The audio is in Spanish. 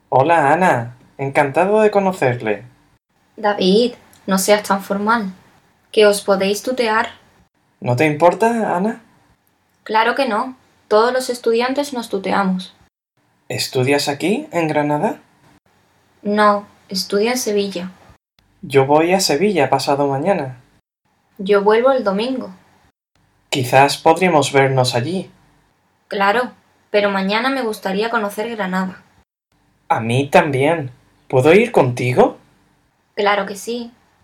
Hola Ana, encantado de conocerle. David, no seas tan formal. ¿Que os podéis tutear? ¿No te importa, Ana? Claro que no. Todos los estudiantes nos tuteamos. ¿Estudias aquí, en Granada? No, estudio en Sevilla. Yo voy a Sevilla pasado mañana. Yo vuelvo el domingo. Quizás podríamos vernos allí. Claro, pero mañana me gustaría conocer Granada. A mí también. ¿Puedo ir contigo? Claro que sí.